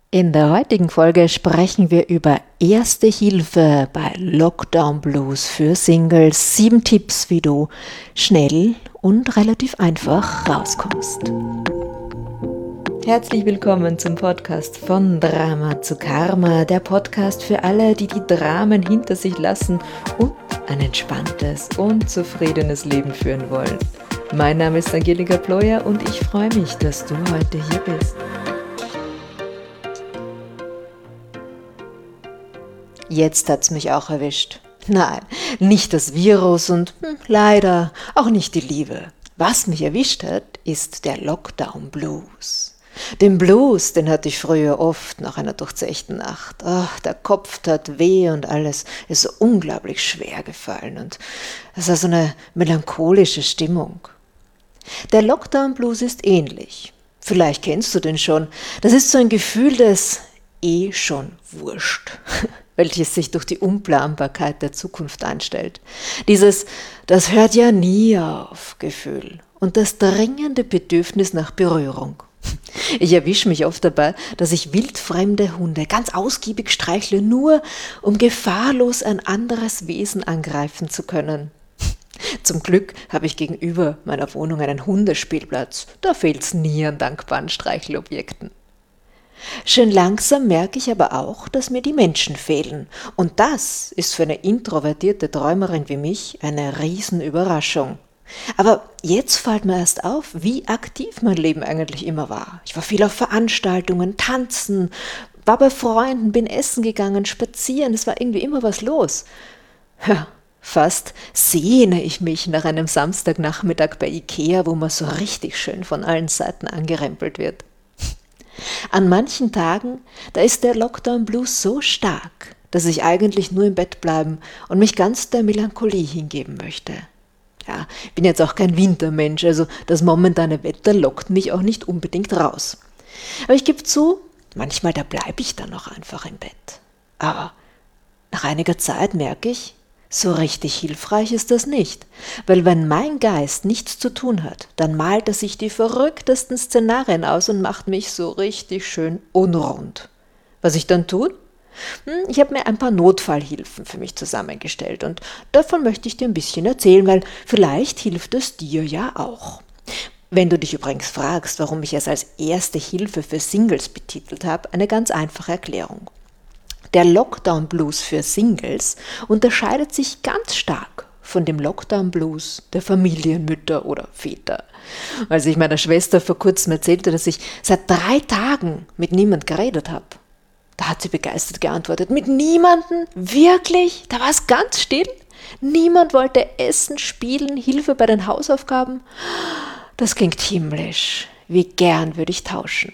In der heutigen Folge sprechen wir über Erste Hilfe bei Lockdown Blues für Singles. 7 Tipps, wie du schnell und relativ einfach rauskommst. Herzlich willkommen zum Podcast von Drama zu Karma, der Podcast für alle, die die Dramen hinter sich lassen und ein entspanntes und zufriedenes Leben führen wollen. Mein Name ist Angelika Ployer und ich freue mich, dass du heute hier bist. Jetzt hat's mich auch erwischt. Nein, nicht das Virus und leider auch nicht die Liebe. Was mich erwischt hat, ist der Lockdown Blues. Den Blues, den hatte ich früher oft nach einer durchzechten Nacht. Ach, der Kopf tat weh und alles ist so unglaublich schwer gefallen und es war so eine melancholische Stimmung. Der Lockdown Blues ist ähnlich. Vielleicht kennst du den schon. Das ist so ein Gefühl des schon wurscht, welches sich durch die Unplanbarkeit der Zukunft einstellt. Dieses "das hört ja nie auf" Gefühl und das dringende Bedürfnis nach Berührung. Ich erwische mich oft dabei, dass ich wildfremde Hunde ganz ausgiebig streichle, nur um gefahrlos ein anderes Wesen angreifen zu können. Zum Glück habe ich gegenüber meiner Wohnung einen Hundespielplatz, da fehlt's nie an dankbaren Streichelobjekten. Schön langsam merke ich aber auch, dass mir die Menschen fehlen. Und das ist für eine introvertierte Träumerin wie mich eine Riesenüberraschung. Aber jetzt fällt mir erst auf, wie aktiv mein Leben eigentlich immer war. Ich war viel auf Veranstaltungen, tanzen, war bei Freunden, bin essen gegangen, spazieren, es war irgendwie immer was los. Ja, fast sehne ich mich nach einem Samstagnachmittag bei Ikea, wo man so richtig schön von allen Seiten angerempelt wird. An manchen Tagen, da ist der Lockdown Blues so stark, dass ich eigentlich nur im Bett bleiben und mich ganz der Melancholie hingeben möchte. Ja, ich bin jetzt auch kein Wintermensch, also das momentane Wetter lockt mich auch nicht unbedingt raus. Aber ich gebe zu, manchmal da bleibe ich dann auch einfach im Bett. Aber nach einiger Zeit merke ich, so richtig hilfreich ist das nicht, weil wenn mein Geist nichts zu tun hat, dann malt er sich die verrücktesten Szenarien aus und macht mich so richtig schön unrund. Was ich dann tue? Ich habe mir ein paar Notfallhilfen für mich zusammengestellt und davon möchte ich dir ein bisschen erzählen, weil vielleicht hilft es dir ja auch. Wenn du dich übrigens fragst, warum ich es als Erste Hilfe für Singles betitelt habe, eine ganz einfache Erklärung. Der Lockdown Blues für Singles unterscheidet sich ganz stark von dem Lockdown Blues der Familienmütter oder Väter. Als ich meiner Schwester vor kurzem erzählte, dass ich seit 3 Tagen mit niemand geredet habe, da hat sie begeistert geantwortet: Mit niemandem? Wirklich? Da war es ganz still? Niemand wollte essen, spielen, Hilfe bei den Hausaufgaben? Das klingt himmlisch. Wie gern würde ich tauschen.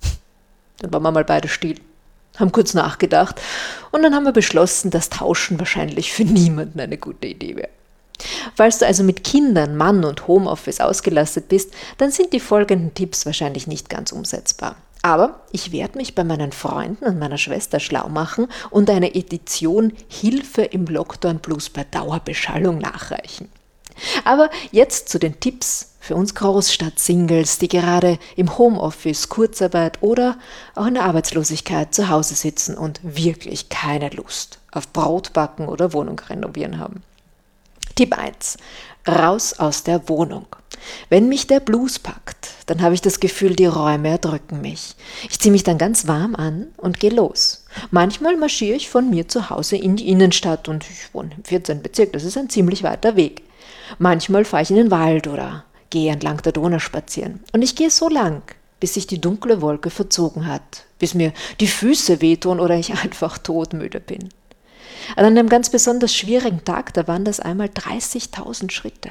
Dann waren wir mal beide still, haben kurz nachgedacht und dann haben wir beschlossen, dass Tauschen wahrscheinlich für niemanden eine gute Idee wäre. Falls du also mit Kindern, Mann und Homeoffice ausgelastet bist, dann sind die folgenden Tipps wahrscheinlich nicht ganz umsetzbar. Aber ich werde mich bei meinen Freunden und meiner Schwester schlau machen und eine Edition Hilfe im Lockdown Blues bei Dauerbeschallung nachreichen. Aber jetzt zu den Tipps für uns Großstadt-Singles, die gerade im Homeoffice, Kurzarbeit oder auch in der Arbeitslosigkeit zu Hause sitzen und wirklich keine Lust auf Brotbacken oder Wohnung renovieren haben. Tipp 1. Raus aus der Wohnung. Wenn mich der Blues packt, dann habe ich das Gefühl, die Räume erdrücken mich. Ich ziehe mich dann ganz warm an und gehe los. Manchmal marschiere ich von mir zu Hause in die Innenstadt und ich wohne im 14. Bezirk, das ist ein ziemlich weiter Weg. Manchmal fahre ich in den Wald oder gehe entlang der Donau spazieren. Und ich gehe so lang, bis sich die dunkle Wolke verzogen hat, bis mir die Füße wehtun oder ich einfach todmüde bin. An einem ganz besonders schwierigen Tag, da waren das einmal 30.000 Schritte.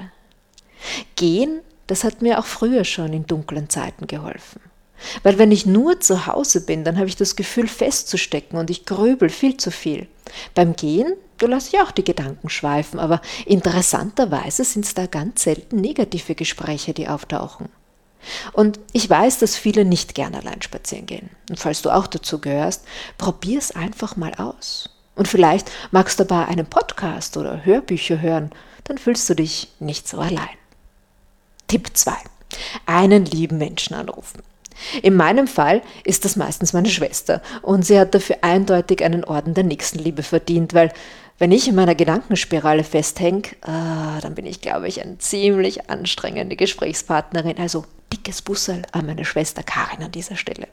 Gehen, das hat mir auch früher schon in dunklen Zeiten geholfen. Weil wenn ich nur zu Hause bin, dann habe ich das Gefühl festzustecken und ich grübel viel zu viel. Beim Gehen, da lasse ich auch die Gedanken schweifen, aber interessanterweise sind es da ganz selten negative Gespräche, die auftauchen. Und ich weiß, dass viele nicht gern allein spazieren gehen. Und falls du auch dazu gehörst, probier es einfach mal aus. Und vielleicht magst du dabei einen Podcast oder Hörbücher hören, dann fühlst du dich nicht so allein. Tipp 2. Einen lieben Menschen anrufen. In meinem Fall ist das meistens meine Schwester und sie hat dafür eindeutig einen Orden der Nächstenliebe verdient, weil wenn ich in meiner Gedankenspirale festhänge, dann bin ich, glaube ich, eine ziemlich anstrengende Gesprächspartnerin. Also dickes Busserl an meine Schwester Karin an dieser Stelle.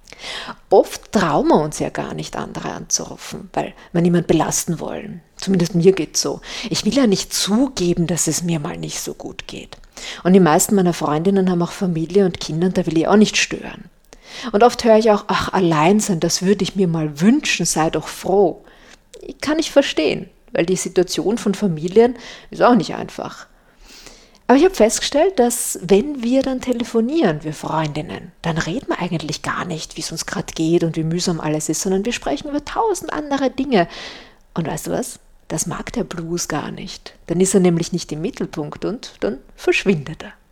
Oft trauen wir uns ja gar nicht, andere anzurufen, weil wir niemand belasten wollen. Zumindest mir geht's so. Ich will ja nicht zugeben, dass es mir mal nicht so gut geht. Und die meisten meiner Freundinnen haben auch Familie und Kinder und da will ich auch nicht stören. Und oft höre ich auch, ach, allein sein, das würde ich mir mal wünschen, sei doch froh. Kann ich verstehen, weil die Situation von Familien ist auch nicht einfach. Aber ich habe festgestellt, dass wenn wir dann telefonieren, wir Freundinnen, dann reden wir eigentlich gar nicht, wie es uns gerade geht und wie mühsam alles ist, sondern wir sprechen über 1000 andere Dinge. Und weißt du was? Das mag der Blues gar nicht. Dann ist er nämlich nicht im Mittelpunkt und dann verschwindet er.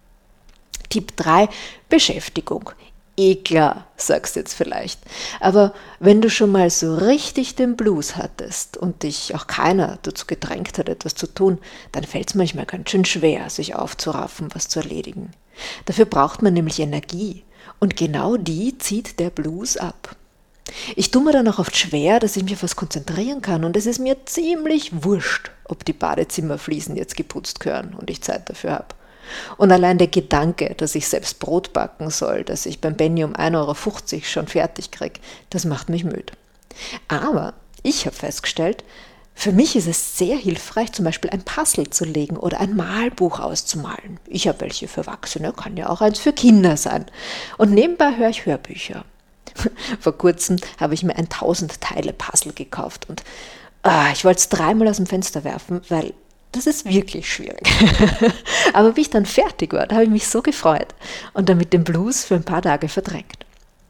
Tipp 3, Beschäftigung. Klar, sagst du jetzt vielleicht. Aber wenn du schon mal so richtig den Blues hattest und dich auch keiner dazu gedrängt hat, etwas zu tun, dann fällt es manchmal ganz schön schwer, sich aufzuraffen, was zu erledigen. Dafür braucht man nämlich Energie und genau die zieht der Blues ab. Ich tue mir dann auch oft schwer, dass ich mich auf was konzentrieren kann und es ist mir ziemlich wurscht, ob die Badezimmerfliesen jetzt geputzt gehören und ich Zeit dafür habe. Und allein der Gedanke, dass ich selbst Brot backen soll, das ich beim Benny um 1,50 € schon fertig kriege, das macht mich müde. Aber ich habe festgestellt, für mich ist es sehr hilfreich, zum Beispiel ein Puzzle zu legen oder ein Malbuch auszumalen. Ich habe welche für Erwachsene, kann ja auch eins für Kinder sein. Und nebenbei höre ich Hörbücher. Vor kurzem habe ich mir ein 1000-Teile-Puzzle gekauft und ich wollte es 3-mal aus dem Fenster werfen, weil das ist wirklich schwierig. Aber wie ich dann fertig war, da habe ich mich so gefreut und damit den Blues für ein paar Tage verdrängt.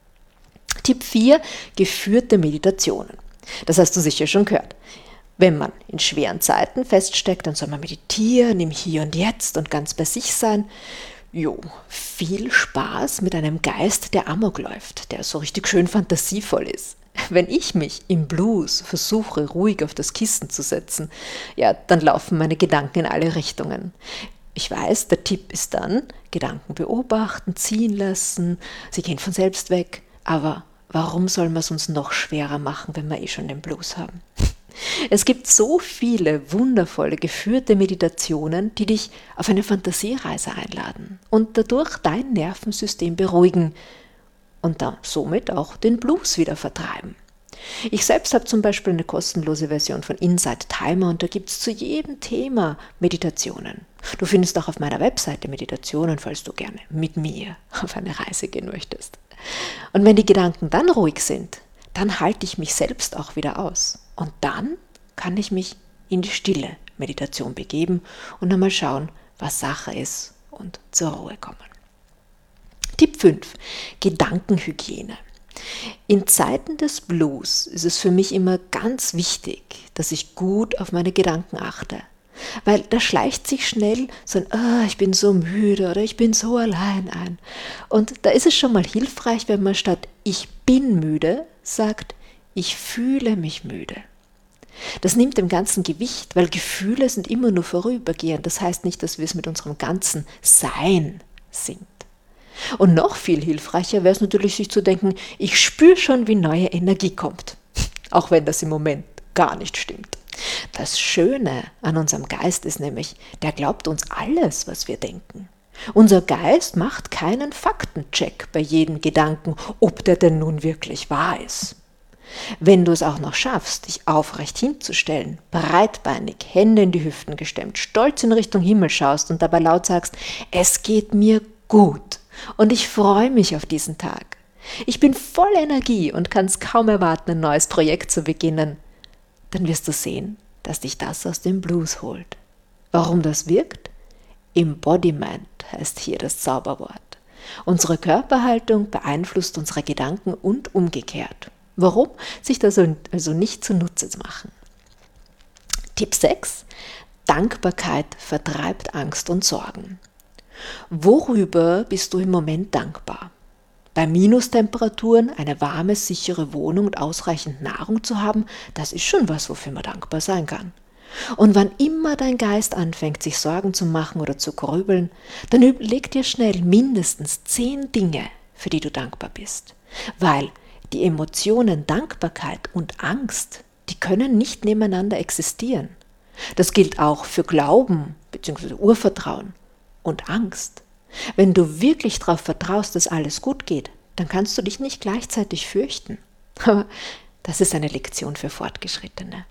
Tipp 4, geführte Meditationen. Das hast du sicher schon gehört. Wenn man in schweren Zeiten feststeckt, dann soll man meditieren, im Hier und Jetzt und ganz bei sich sein. Jo, viel Spaß mit einem Geist, der Amok läuft, der so richtig schön fantasievoll ist. Wenn ich mich im Blues versuche, ruhig auf das Kissen zu setzen, ja, dann laufen meine Gedanken in alle Richtungen. Ich weiß, der Tipp ist dann, Gedanken beobachten, ziehen lassen, sie gehen von selbst weg. Aber warum soll man es uns noch schwerer machen, wenn wir eh schon den Blues haben? Es gibt so viele wundervolle geführte Meditationen, die dich auf eine Fantasiereise einladen und dadurch dein Nervensystem beruhigen und dann somit auch den Blues wieder vertreiben. Ich selbst habe zum Beispiel eine kostenlose Version von Insight Timer und da gibt es zu jedem Thema Meditationen. Du findest auch auf meiner Webseite Meditationen, falls du gerne mit mir auf eine Reise gehen möchtest. Und wenn die Gedanken dann ruhig sind, dann halte ich mich selbst auch wieder aus. Und dann kann ich mich in die stille Meditation begeben und einmal schauen, was Sache ist und zur Ruhe kommen. Tipp 5. Gedankenhygiene. In Zeiten des Blues ist es für mich immer ganz wichtig, dass ich gut auf meine Gedanken achte. Weil da schleicht sich schnell so ein ich bin so müde oder ich bin so allein ein. Und da ist es schon mal hilfreich, wenn man statt ich bin müde sagt, ich fühle mich müde. Das nimmt dem ganzen Gewicht, weil Gefühle sind immer nur vorübergehend. Das heißt nicht, dass wir es mit unserem ganzen Sein sind. Und noch viel hilfreicher wäre es natürlich, sich zu denken, ich spüre schon, wie neue Energie kommt. Auch wenn das im Moment gar nicht stimmt. Das Schöne an unserem Geist ist nämlich, der glaubt uns alles, was wir denken. Unser Geist macht keinen Faktencheck bei jedem Gedanken, ob der denn nun wirklich wahr ist. Wenn du es auch noch schaffst, dich aufrecht hinzustellen, breitbeinig, Hände in die Hüften gestemmt, stolz in Richtung Himmel schaust und dabei laut sagst, es geht mir gut und ich freue mich auf diesen Tag. Ich bin voll Energie und kann es kaum erwarten, ein neues Projekt zu beginnen. Dann wirst du sehen, dass dich das aus dem Blues holt. Warum das wirkt? Embodiment heißt hier das Zauberwort. Unsere Körperhaltung beeinflusst unsere Gedanken und umgekehrt. Warum? Sich das also nicht zunutze machen. Tipp 6. Dankbarkeit vertreibt Angst und Sorgen. Worüber bist du im Moment dankbar? Bei Minustemperaturen eine warme, sichere Wohnung und ausreichend Nahrung zu haben, das ist schon was, wofür man dankbar sein kann. Und wann immer dein Geist anfängt, sich Sorgen zu machen oder zu grübeln, dann überleg dir schnell mindestens 10 Dinge, für die du dankbar bist. Weil die Emotionen Dankbarkeit und Angst, die können nicht nebeneinander existieren. Das gilt auch für Glauben bzw. Urvertrauen und Angst. Wenn du wirklich darauf vertraust, dass alles gut geht, dann kannst du dich nicht gleichzeitig fürchten. Aber das ist eine Lektion für Fortgeschrittene.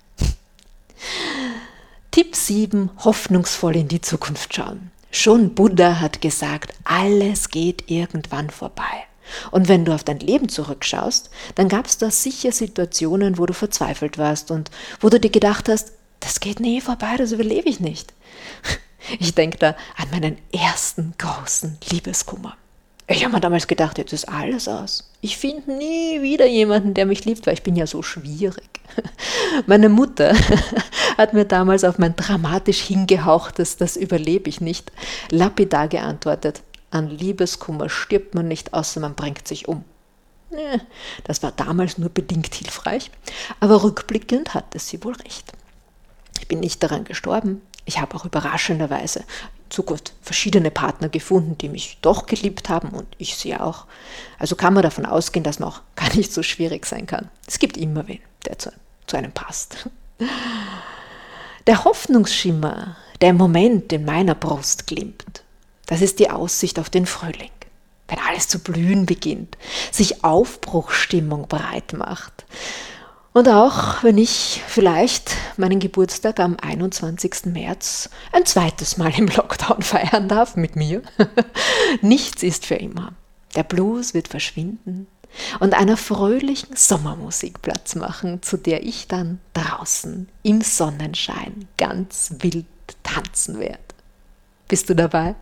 Tipp 7, hoffnungsvoll in die Zukunft schauen. Schon Buddha hat gesagt, alles geht irgendwann vorbei. Und wenn du auf dein Leben zurückschaust, dann gab es da sicher Situationen, wo du verzweifelt warst und wo du dir gedacht hast, das geht nie vorbei, das überlebe ich nicht. Ich denke da an meinen ersten großen Liebeskummer. Ich habe mir damals gedacht, jetzt ist alles aus. Ich finde nie wieder jemanden, der mich liebt, weil ich bin ja so schwierig. Meine Mutter hat mir damals auf mein dramatisch hingehauchtes, das überlebe ich nicht, lapidar geantwortet, an Liebeskummer stirbt man nicht, außer man bringt sich um. Das war damals nur bedingt hilfreich, aber rückblickend hatte sie wohl recht. Ich bin nicht daran gestorben. Ich habe auch überraschenderweise in Zukunft verschiedene Partner gefunden, die mich doch geliebt haben und ich sie auch. Also kann man davon ausgehen, dass man auch gar nicht so schwierig sein kann. Es gibt immer wen, der zu einem passt. Der Hoffnungsschimmer, der im Moment in meiner Brust glimmt, das ist die Aussicht auf den Frühling. Wenn alles zu blühen beginnt, sich Aufbruchsstimmung breit macht. Und auch wenn ich vielleicht meinen Geburtstag am 21. März ein zweites Mal im Lockdown feiern darf mit mir. Nichts ist für immer. Der Blues wird verschwinden und einer fröhlichen Sommermusik Platz machen, zu der ich dann draußen im Sonnenschein ganz wild tanzen werde. Bist du dabei?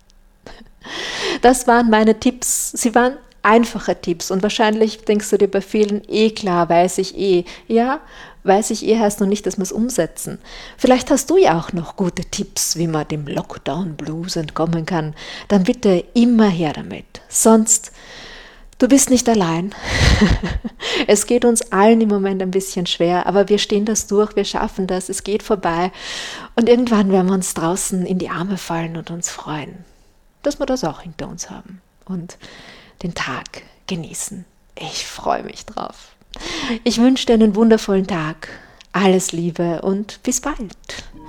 Das waren meine Tipps. Sie waren einfache Tipps und wahrscheinlich denkst du dir bei vielen, klar, weiß ich eh. Ja, weiß ich eh heißt noch nicht, dass wir es umsetzen. Vielleicht hast du ja auch noch gute Tipps, wie man dem Lockdown-Blues entkommen kann. Dann bitte immer her damit. Sonst, du bist nicht allein. Es geht uns allen im Moment ein bisschen schwer, aber wir stehen das durch, wir schaffen das, es geht vorbei. Und irgendwann werden wir uns draußen in die Arme fallen und uns freuen, dass wir das auch hinter uns haben. Und den Tag genießen. Ich freue mich drauf. Ich wünsche dir einen wundervollen Tag. Alles Liebe und bis bald.